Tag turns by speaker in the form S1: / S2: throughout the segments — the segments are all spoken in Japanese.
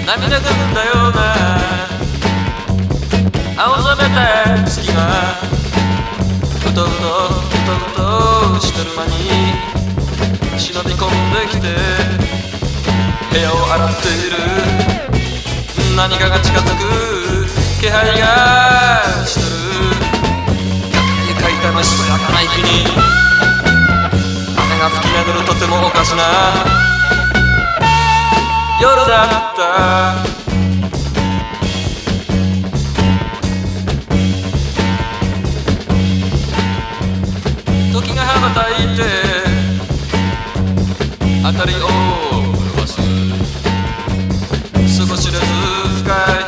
S1: 涙ぐんだような青ざめた月がうとうとしてる間に忍び込んできて部屋を洗っている。何かが近づく気配がしてる。床に書いたのしそやかな息に雨が吹き巡るとてもおかしな夜だった。時が羽ばたいて辺りを震わす。少しずつ深い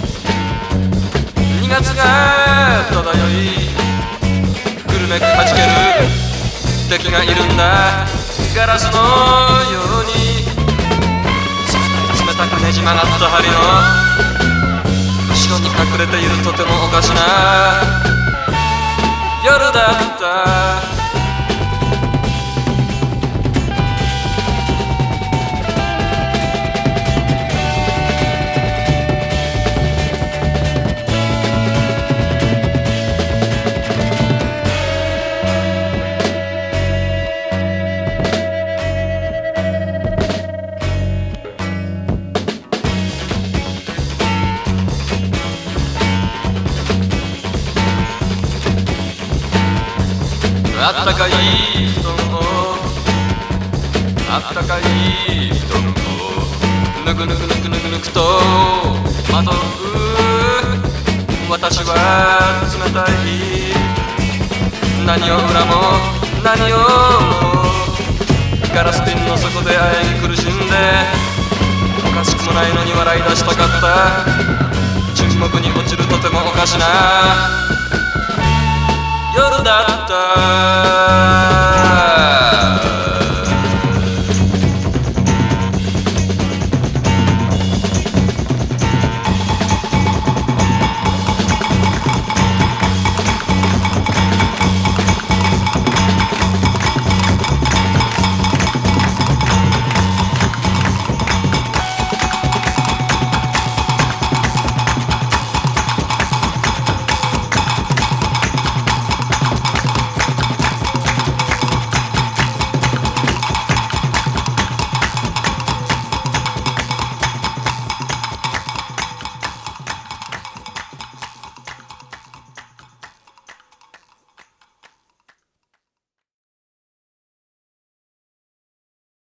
S1: 2月が漂いぐるめくはじける敵がいるんだ。ガラスのように冷たくねじ曲がった針の後ろに隠れているとてもおかしな夜だった。あったかい布団をあったかい布団をぬくぬくぬくぬくぬくとまとう。私は冷たい何を恨も何をガラス瓶の底であえぎ苦しんでおかしくもないのに笑い出したかった。沈黙に落ちるとてもおかしな夜だった。